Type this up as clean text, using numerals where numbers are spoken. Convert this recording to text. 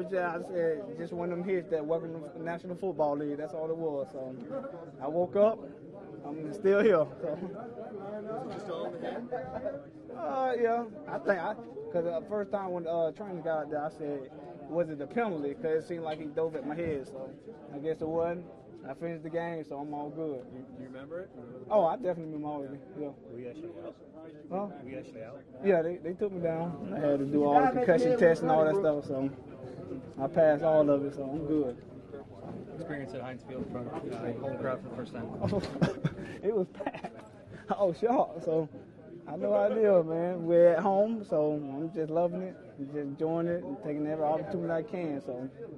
I said, just one of them hits that welcome to the National Football League. That's all it was. So I woke up. I'm still here. So. Was it just all in the head? Yeah. I think because the first time when training got out there, I said, was it a penalty? Because it seemed like he dove at my head. So I guess it wasn't. I finished the game, so I'm all good. You remember it? Oh, I definitely remember it. Yeah. Were you actually out? Huh? Were you actually out? Yeah, they took me down. I had to do all the concussion tests and all that stuff, so I passed all of it, so I'm good. Experience at Heinz Field in front of home crowd for the first time. It was packed. I was shocked, so I have no idea, man. We're at home, so I'm just loving it, just enjoying it, and taking every opportunity I can. So.